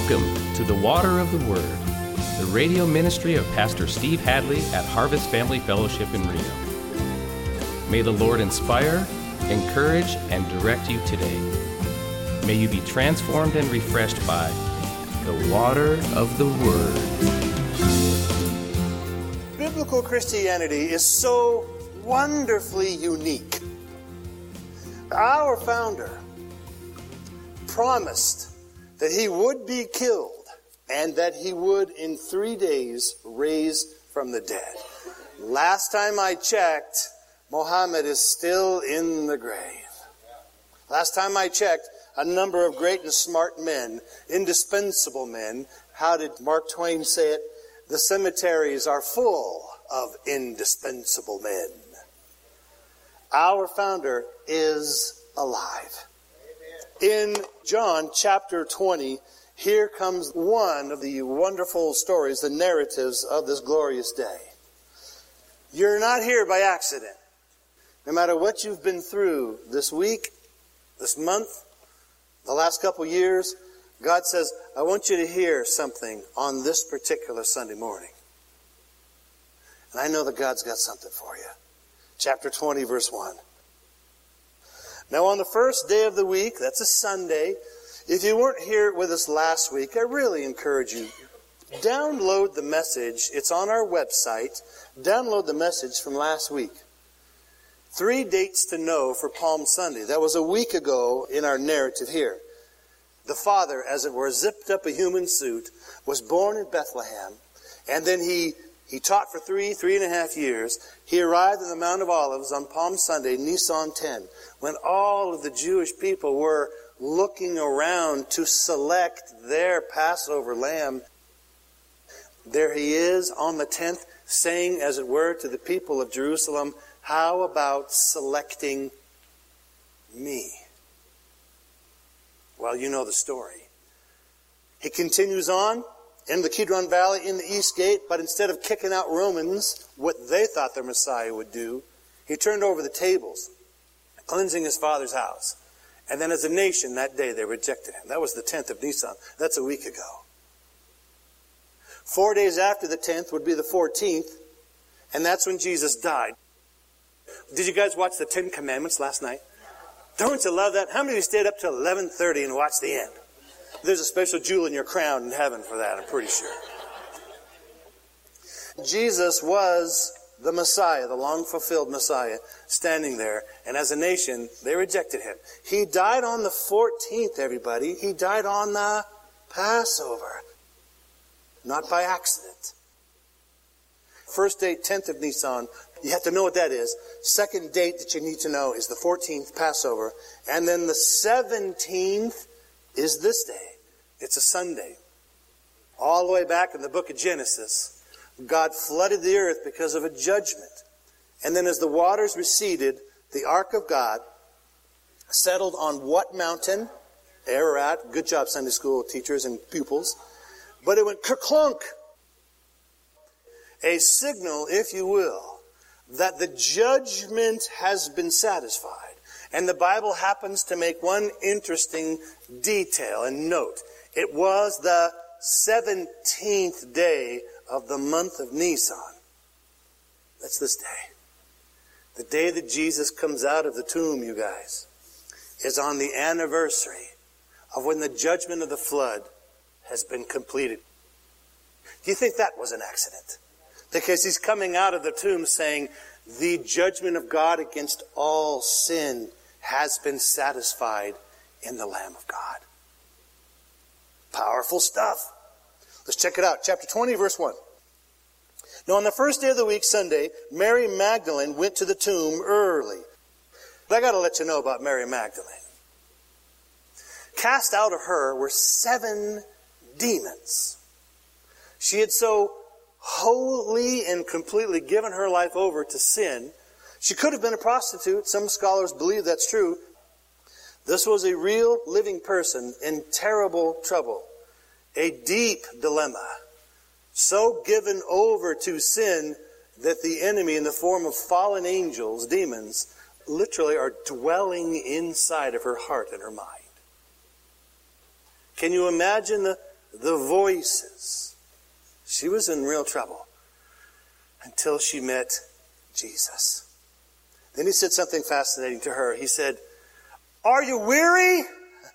Welcome to the Water of the Word, the radio ministry of Pastor Steve Hadley at Harvest Family Fellowship in Reno. May the Lord inspire, encourage, and direct you today. May you be transformed and refreshed by the water of the Word. Biblical Christianity is so wonderfully unique. Our founder promised that he would be killed and that he would in 3 days raise from the dead. Last time I checked, Muhammad is still in the grave. Last time I checked, a number of great and smart men, indispensable men. How did Mark Twain say it? The cemeteries are full of indispensable men. Our founder is alive. In John chapter 20, here comes one of the wonderful stories, the narratives of this glorious day. You're not here by accident. No matter what you've been through this week, this month, the last couple years, God says, I want you to hear something on this particular Sunday morning. And I know that God's got something for you. Chapter 20, verse 1. Now on the first day of the week, that's a Sunday, if you weren't here with us last week, I really encourage you, download the message. It's on our website. Download the message from last week. 3 dates to know for Palm Sunday. That was a week ago in our narrative here. The Father, as it were, zipped up a human suit, was born in Bethlehem, and then he taught for 3.5 years. He arrived in the Mount of Olives on Palm Sunday, Nisan 10, when all of the Jewish people were looking around to select their Passover lamb. There he is on the 10th, saying, as it were, to the people of Jerusalem, how about selecting me? Well, you know the story. He continues on in the Kidron Valley in the East Gate, but instead of kicking out Romans, what they thought their Messiah would do, he turned over the tables, cleansing his father's house. And then as a nation that day they rejected him. That was the 10th of Nisan. That's a week ago. 4 days after the 10th would be the 14th, and that's when Jesus died. Did you guys watch the 10 Commandments last night? Don't you love that? How many of you stayed up till 11:30 and watched the end? There's a special jewel in your crown in heaven for that, I'm pretty sure. Jesus was the Messiah, the long-fulfilled Messiah, standing there. And as a nation, they rejected him. He died on the 14th, everybody. He died on the Passover. Not by accident. First date, 10th of Nisan. You have to know what that is. Second date that you need to know is the 14th, Passover. And then the 17th is this day. It's a Sunday. All the way back in the book of Genesis, God flooded the earth because of a judgment. And then as the waters receded, the ark of God settled on what mountain? Ararat. Good job, Sunday school teachers and pupils. But it went kerclunk. A signal, if you will, that the judgment has been satisfied. And the Bible happens to make one interesting detail and note. It was the 17th day of the month of Nisan. That's this day. The day that Jesus comes out of the tomb, you guys, is on the anniversary of when the judgment of the flood has been completed. Do you think that was an accident? Because he's coming out of the tomb saying, the judgment of God against all sin has been satisfied in the Lamb of God. Powerful stuff. Let's check it out. Chapter 20, verse 1. Now on the first day of the week, Sunday, Mary Magdalene went to the tomb early. But I got to let you know about Mary Magdalene. Cast out of her were 7 demons. She had so wholly and completely given her life over to sin. She could have been a prostitute. Some scholars believe that's true. This was a real living person in terrible trouble. A deep dilemma. So given over to sin that the enemy in the form of fallen angels, demons, literally are dwelling inside of her heart and her mind. Can you imagine the voices. She was in real trouble until she met Jesus. Then he said something fascinating to her. He said, "Are you weary?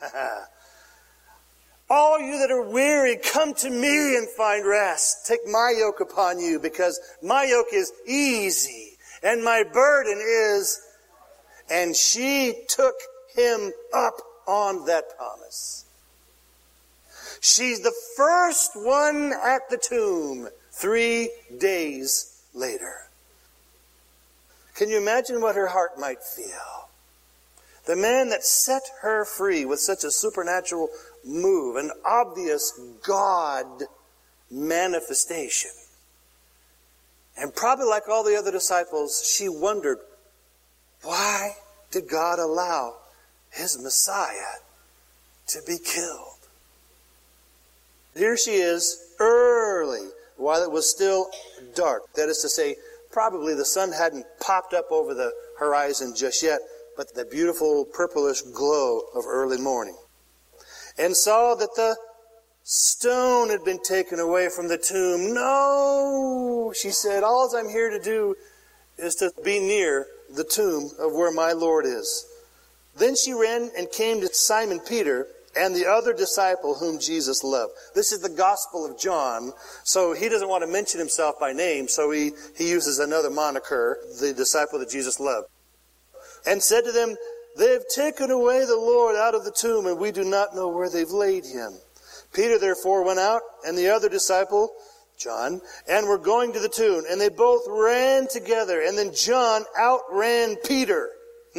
All you that are weary, come to me and find rest. Take my yoke upon you, because my yoke is easy and my burden is..." And she took him up on that promise. She's the first one at the tomb 3 days later. Can you imagine what her heart might feel? The man that set her free with such a supernatural move, an obvious God manifestation. And probably like all the other disciples, she wondered, why did God allow his Messiah to be killed? Here she is, early, while it was still dark. That is to say, probably the sun hadn't popped up over the horizon just yet, but the beautiful purplish glow of early morning. And saw that the stone had been taken away from the tomb. "No," she said, "all I'm here to do is to be near the tomb of where my Lord is." Then she ran and came to Simon Peter and the other disciple whom Jesus loved. This is the Gospel of John, so he doesn't want to mention himself by name, so he uses another moniker, the disciple that Jesus loved. And said to them, "They have taken away the Lord out of the tomb, and we do not know where they've laid him." Peter therefore went out, and the other disciple, John, and were going to the tomb, and they both ran together, and then John outran Peter.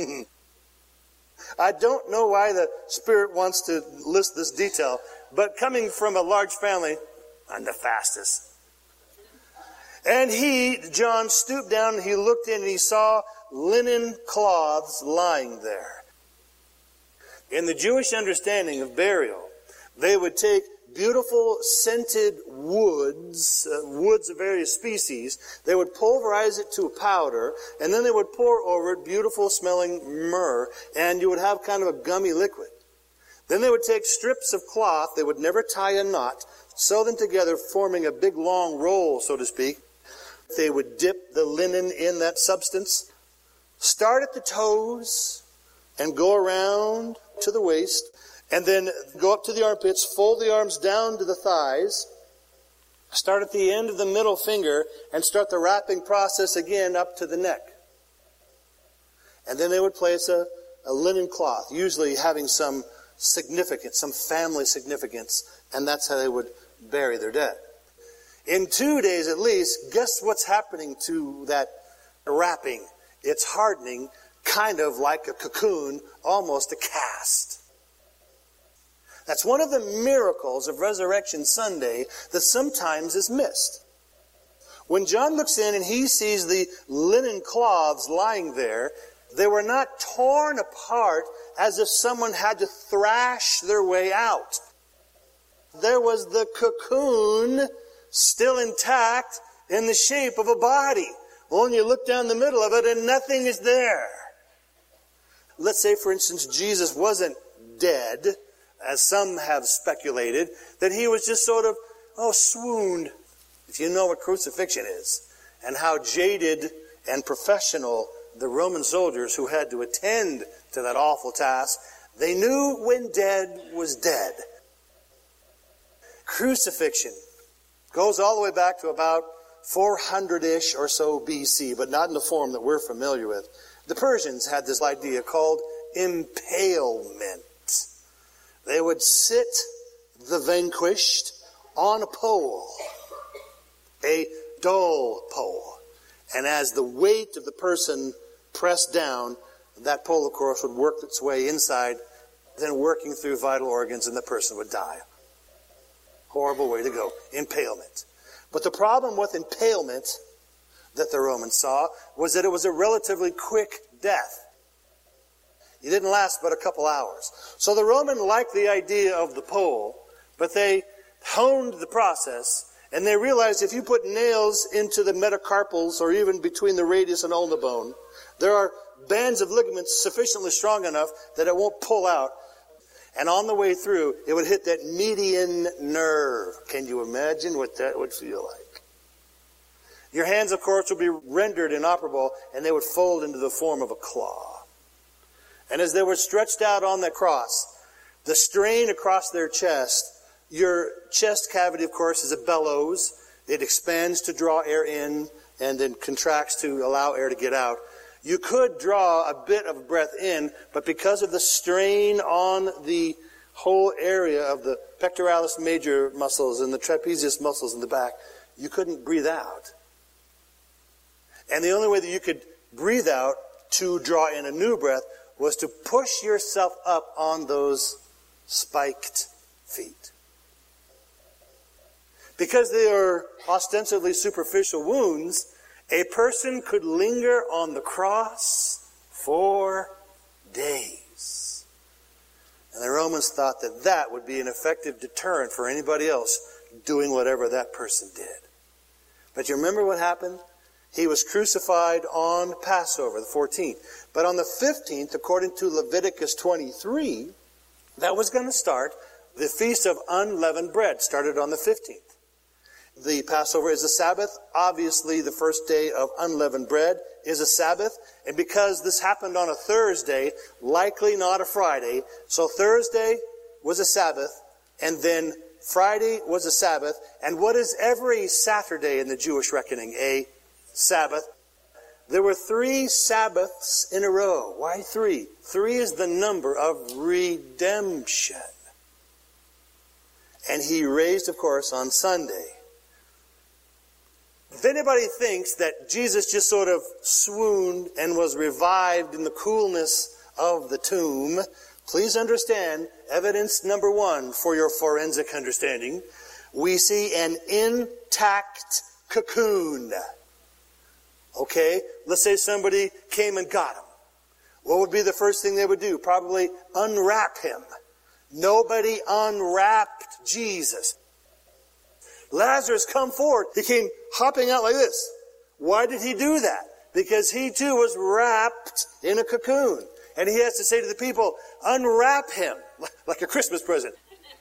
I don't know why the Spirit wants to list this detail, but coming from a large family, I'm the fastest. And he, John, stooped down and he looked in and he saw linen cloths lying there. In the Jewish understanding of burial, they would take beautiful scented woods of various species. They would pulverize it to a powder, and then they would pour over it beautiful smelling myrrh, and you would have kind of a gummy liquid. Then they would take strips of cloth, they would never tie a knot, sew them together, forming a big long roll, so to speak. They would dip the linen in that substance, start at the toes, and go around to the waist, and then go up to the armpits, fold the arms down to the thighs, start at the end of the middle finger, and start the wrapping process again up to the neck. And then they would place a linen cloth, usually having some significance, some family significance, and that's how they would bury their dead. In 2 days at least, guess what's happening to that wrapping? It's hardening, kind of like a cocoon, almost a cast. That's one of the miracles of Resurrection Sunday that sometimes is missed. When John looks in and he sees the linen cloths lying there, they were not torn apart as if someone had to thrash their way out. There was the cocoon still intact in the shape of a body. Only you look down the middle of it and nothing is there. Let's say, for instance, Jesus wasn't dead, as some have speculated, that he was just sort of, swooned. If you know what crucifixion is, and how jaded and professional the Roman soldiers who had to attend to that awful task, they knew when dead was dead. Crucifixion goes all the way back to about 400-ish or so BC, but not in the form that we're familiar with. The Persians had this idea called impalement. They would sit the vanquished on a pole, a dull pole. And as the weight of the person pressed down, that pole, of course, would work its way inside, then working through vital organs, and the person would die. Horrible way to go. Impalement. But the problem with impalement that the Romans saw was that it was a relatively quick death. It didn't last but a couple hours. So the Roman liked the idea of the pole, but they honed the process, and they realized if you put nails into the metacarpals or even between the radius and ulna bone, there are bands of ligaments sufficiently strong enough that it won't pull out. And on the way through, it would hit that median nerve. Can you imagine what that would feel like? Your hands, of course, would be rendered inoperable, and they would fold into the form of a claw. And as they were stretched out on that cross, the strain across their chest, your chest cavity, of course, is a bellows. It expands to draw air in and then contracts to allow air to get out. You could draw a bit of breath in, but because of the strain on the whole area of the pectoralis major muscles and the trapezius muscles in the back, you couldn't breathe out. And the only way that you could breathe out to draw in a new breath was to push yourself up on those spiked feet. Because they are ostensibly superficial wounds, a person could linger on the cross for days. And the Romans thought that that would be an effective deterrent for anybody else doing whatever that person did. But you remember what happened? He was crucified on Passover, the 14th. But on the 15th, according to Leviticus 23, that was going to start. The Feast of Unleavened Bread started on the 15th. The Passover is a Sabbath. Obviously, the first day of unleavened bread is a Sabbath. And because this happened on a Thursday, likely not a Friday, so Thursday was a Sabbath, and then Friday was a Sabbath. And what is every Saturday in the Jewish reckoning? A Sabbath. There were 3 Sabbaths in a row. Why 3? 3 is the number of redemption. And he raised, of course, on Sunday. If anybody thinks that Jesus just sort of swooned and was revived in the coolness of the tomb, please understand, evidence number 1 for your forensic understanding, we see an intact cocoon. Okay, let's say somebody came and got him. What would be the first thing they would do? Probably unwrap him. Nobody unwrapped Jesus. Lazarus, come forward. He came hopping out like this. Why did he do that? Because he too was wrapped in a cocoon. And he has to say to the people, unwrap him like a Christmas present.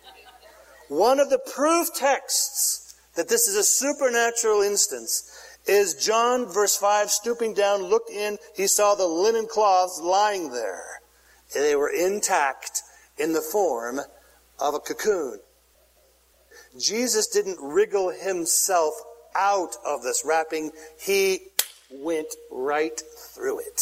One of the proof texts that this is a supernatural instance is John, verse 5, stooping down, looked in, he saw the linen cloths lying there. They were intact in the form of a cocoon. Jesus didn't wriggle himself out of this wrapping. He went right through it.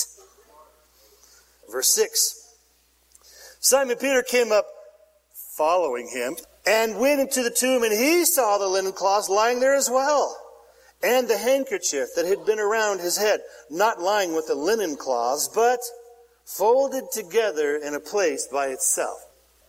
Verse 6. Simon Peter came up following him and went into the tomb, and he saw the linen cloths lying there as well, and the handkerchief that had been around his head, not lying with the linen cloths, but folded together in a place by itself.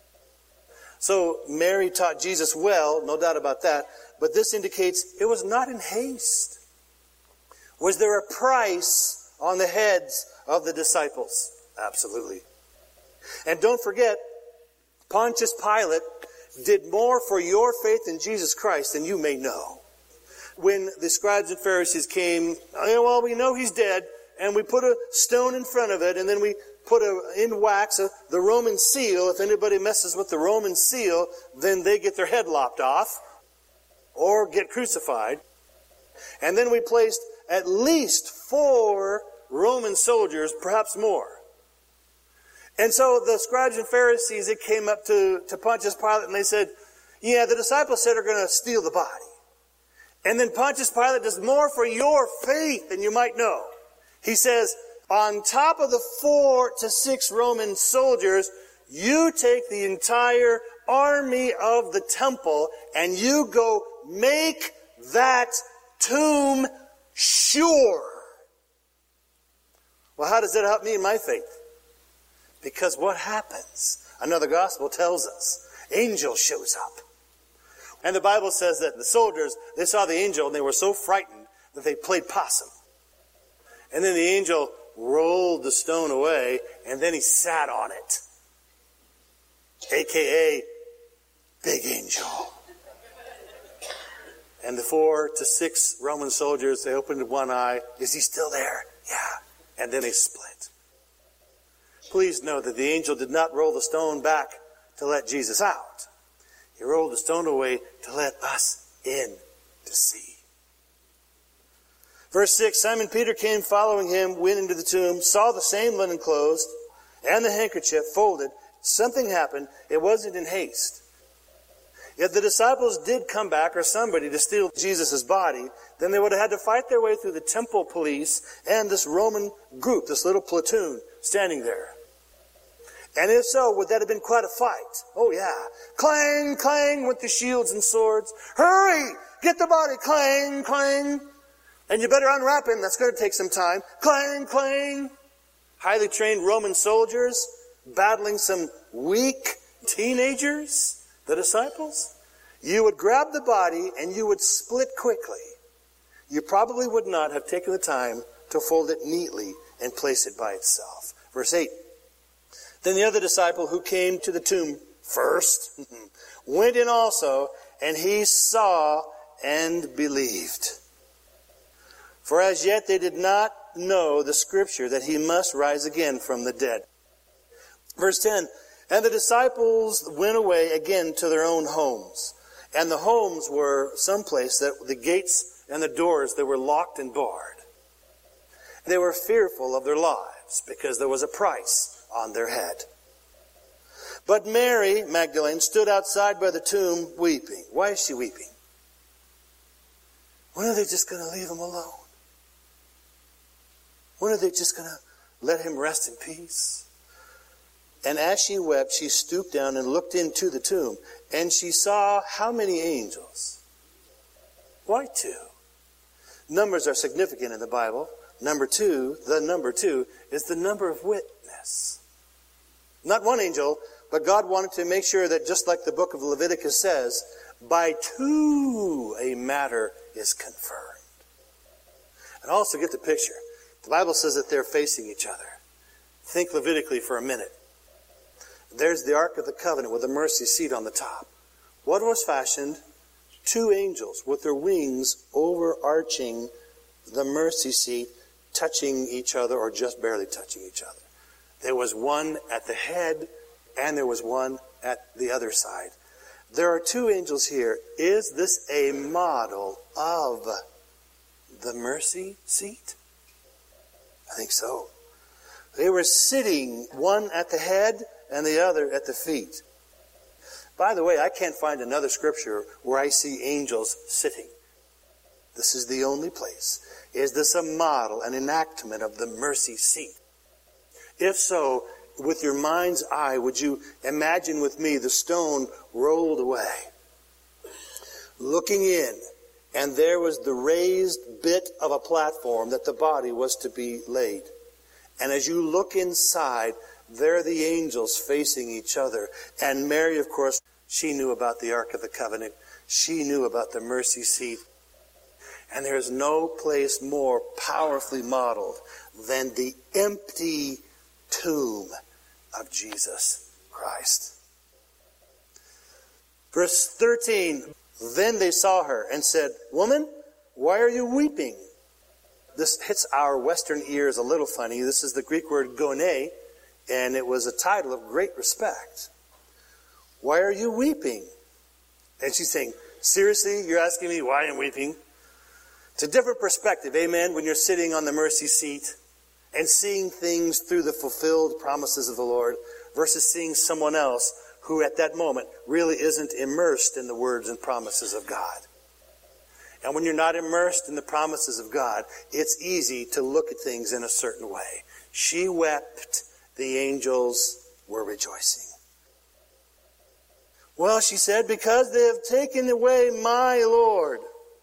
So Mary taught Jesus well, no doubt about that, but this indicates it was not in haste. Was there a price on the heads of the disciples? Absolutely. And don't forget, Pontius Pilate did more for your faith in Jesus Christ than you may know. When the scribes and Pharisees came, well, we know he's dead, and we put a stone in front of it, and then we put in wax the Roman seal. If anybody messes with the Roman seal, then they get their head lopped off or get crucified. And then we placed at least 4 Roman soldiers, perhaps more. And so the scribes and Pharisees, they came up to Pontius Pilate and they said, yeah, the disciples said are going to steal the body. And then Pontius Pilate does more for your faith than you might know. He says, on top of the 4 to 6 Roman soldiers, you take the entire army of the temple and you go make that tomb sure. Well, how does that help me in my faith? Because what happens? Another gospel tells us. Angel shows up. And the Bible says that the soldiers, they saw the angel and they were so frightened that they played possum. And then the angel rolled the stone away and then he sat on it. AKA Big Angel. And the 4 to 6 Roman soldiers, they opened one eye. Is he still there? Yeah. And then they split. Please know that the angel did not roll the stone back to let Jesus out. He rolled the stone away to let us in to see. Verse 6, Simon Peter came following him, went into the tomb, saw the same linen clothes and the handkerchief folded. Something happened. It wasn't in haste. If the disciples did come back, or somebody, to steal Jesus' body, then they would have had to fight their way through the temple police and this Roman group, this little platoon standing there. And if so, would that have been quite a fight? Oh yeah. Clang, clang with the shields and swords. Hurry! Get the body! Clang, clang. And you better unwrap him. That's going to take some time. Clang, clang. Highly trained Roman soldiers battling some weak teenagers, the disciples. You would grab the body and you would split quickly. You probably would not have taken the time to fold it neatly and place it by itself. Verse 8. Then the other disciple who came to the tomb first went in also, and he saw and believed. For as yet they did not know the scripture that he must rise again from the dead. Verse 10, and the disciples went away again to their own homes. And the homes were someplace that the gates and the doors, they were locked and barred. They were fearful of their lives because there was a price on their head. But Mary Magdalene stood outside by the tomb weeping. Why is she weeping? When are they just going to leave him alone? When are they just going to let him rest in peace? And as she wept, she stooped down and looked into the tomb. And she saw how many angels? Why 2? Numbers are significant in the Bible. Number 2, the number 2, is the number of witness. Not one angel, but God wanted to make sure that, just like the book of Leviticus says, by 2 a matter is confirmed. And also get the picture. The Bible says that they're facing each other. Think Levitically for a minute. There's the Ark of the Covenant with the mercy seat on the top. What was fashioned? 2 angels with their wings overarching the mercy seat, touching each other or just barely touching each other. There was one at the head and there was one at the other side. There are 2 angels here. Is this a model of the mercy seat? I think so. They were sitting, one at the head and the other at the feet. By the way, I can't find another scripture where I see angels sitting. This is the only place. Is this a model, an enactment of the mercy seat? If so, with your mind's eye, would you imagine with me the stone rolled away? Looking in, and there was the raised bit of a platform that the body was to be laid. And as you look inside, there are the angels facing each other. And Mary, of course, she knew about the Ark of the Covenant. She knew about the mercy seat. And there's no place more powerfully modeled than the empty tomb of Jesus Christ. Verse 13, then they saw her and said, Woman, why are you weeping? This hits our Western ears a little funny. This is the Greek word gone, and it was a title of great respect. Why are you weeping? And she's saying, seriously, you're asking me why I'm weeping? It's a different perspective, amen, when you're sitting on the mercy seat and seeing things through the fulfilled promises of the Lord versus seeing someone else who at that moment really isn't immersed in the words and promises of God. And when you're not immersed in the promises of God, it's easy to look at things in a certain way. She wept, the angels were rejoicing. Well, she said, because they have taken away my Lord.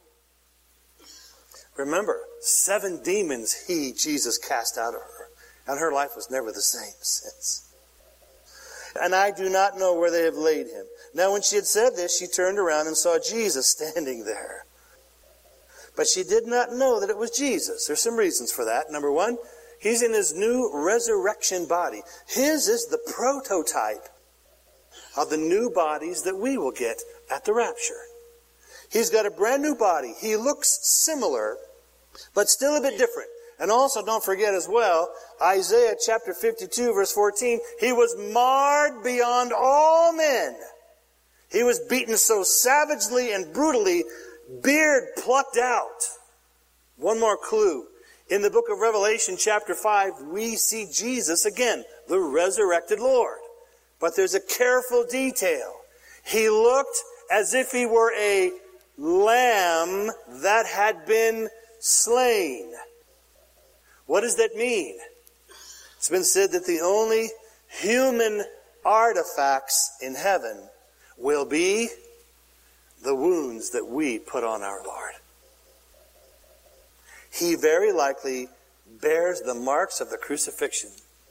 Remember, 7 demons Jesus cast out of her. And her life was never the same since. And I do not know where they have laid him. Now when she had said this, she turned around and saw Jesus standing there. But she did not know that it was Jesus. There's some reasons for that. Number 1, he's in his new resurrection body. His is the prototype of the new bodies that we will get at the rapture. He's got a brand new body. He looks similar, but still a bit different. And also don't forget as well, Isaiah chapter 52 verse 14, he was marred beyond all men. He was beaten so savagely and brutally, beard plucked out. One more clue. In the book of Revelation chapter 5, we see Jesus again, the resurrected Lord. But there's a careful detail. He looked as if he were a lamb that had been slain. What does that mean? It's been said that the only human artifacts in heaven will be the wounds that we put on our Lord. He very likely bears the marks of the crucifixion.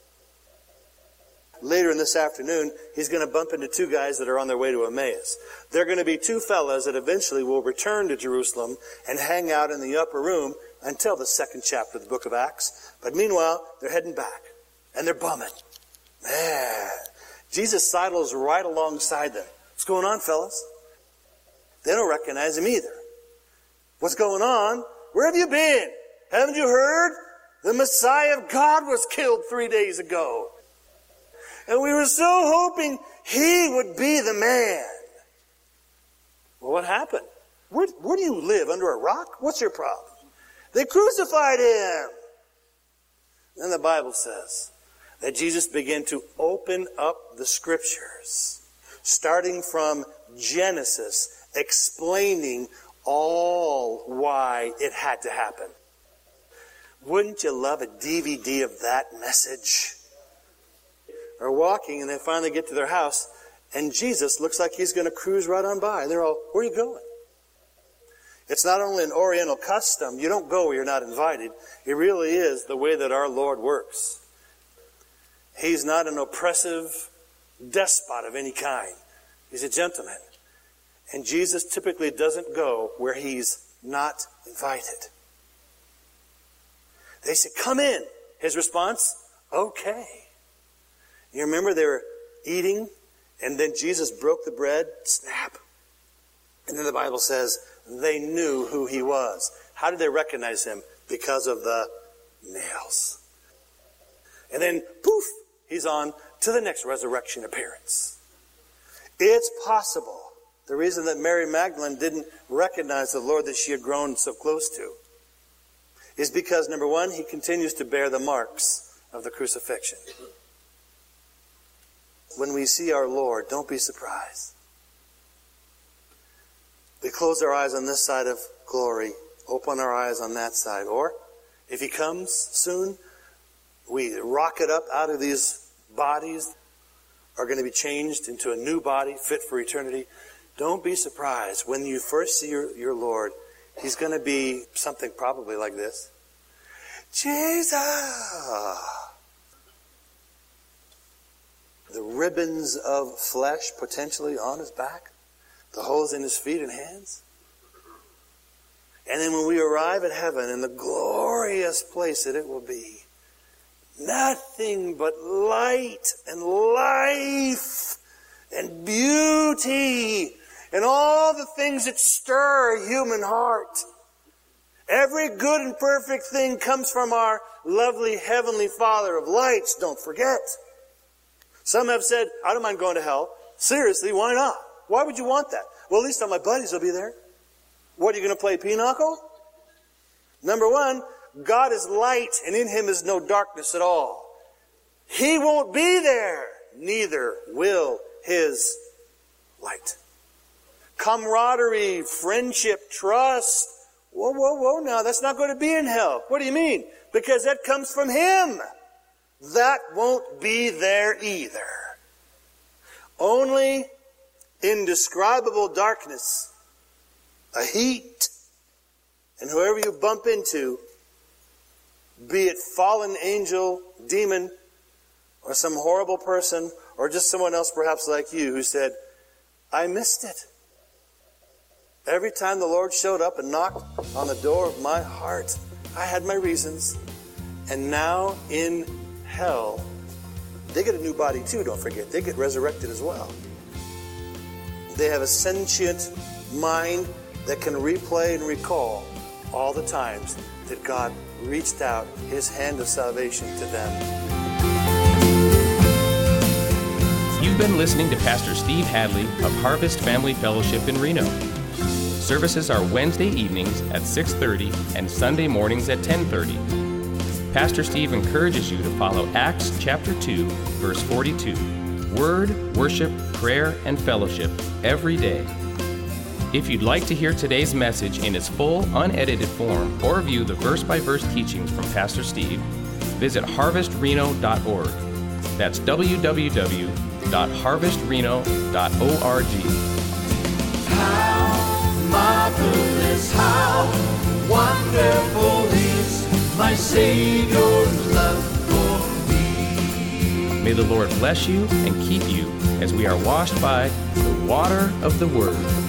Later in this afternoon, he's going to bump into two guys that are on their way to Emmaus. They're going to be two fellas that eventually will return to Jerusalem and hang out in the upper room until the second chapter of the book of Acts. But meanwhile, they're heading back, and they're bumming. Man, Jesus sidles right alongside them. What's going on, fellas? They don't recognize him either. What's going on? Where have you been? Haven't you heard? The Messiah of God was killed 3 days ago. And we were so hoping he would be the man. Well, what happened? Where do you live? Under a rock? What's your problem? They crucified him. Then the Bible says that Jesus began to open up the scriptures, starting from Genesis, explaining all why it had to happen. Wouldn't you love a DVD of that message? Are walking and they finally get to their house and Jesus looks like he's going to cruise right on by. They're all, where are you going? It's not only an Oriental custom. You don't go where you're not invited. It really is the way that our Lord works. He's not an oppressive despot of any kind. He's a gentleman. And Jesus typically doesn't go where he's not invited. They say, come in. His response, okay. You remember they were eating, and then Jesus broke the bread, snap. And then the Bible says they knew who he was. How did they recognize him? Because of the nails. And then, poof, he's on to the next resurrection appearance. It's possible. The reason that Mary Magdalene didn't recognize the Lord that she had grown so close to is because, number one, he continues to bear the marks of the crucifixion. When we see our Lord, don't be surprised. We close our eyes on this side of glory, open our eyes on that side. Or, if he comes soon, we rocket up out of these bodies, are going to be changed into a new body fit for eternity. Don't be surprised. When you first see your Lord, he's going to be something probably like this. Jesus! The ribbons of flesh potentially on his back. The holes in his feet and hands. And then when we arrive at heaven in the glorious place that it will be, nothing but light and life and beauty and all the things that stir a human heart. Every good and perfect thing comes from our lovely heavenly Father of lights, don't forget. Some have said, I don't mind going to hell. Seriously, why not? Why would you want that? Well, at least all my buddies will be there. What, are you going to play pinochle? Number one, God is light, and in him is no darkness at all. He won't be there. Neither will his light. Camaraderie, friendship, trust. Whoa, now that's not going to be in hell. What do you mean? Because that comes from him. That won't be there either. Only indescribable darkness, a heat, and whoever you bump into, be it fallen angel, demon, or some horrible person, or just someone else perhaps like you who said, I missed it. Every time the Lord showed up and knocked on the door of my heart, I had my reasons. And now in hell, they get a new body too, don't forget. They get resurrected as well. They have a sentient mind that can replay and recall all the times that God reached out his hand of salvation to them. You've been listening to Pastor Steve Hadley of Harvest Family Fellowship in Reno. Services are Wednesday evenings at 6:30 and Sunday mornings at 10:30. Pastor Steve encourages you to follow Acts chapter 2, verse 42, Word, Worship, Prayer, and Fellowship every day. If you'd like to hear today's message in its full, unedited form or view the verse-by-verse teachings from Pastor Steve, visit harvestreno.org. That's www.harvestreno.org. How marvelous, how wonderful is my Savior's love for me. May the Lord bless you and keep you as we are washed by the water of the Word.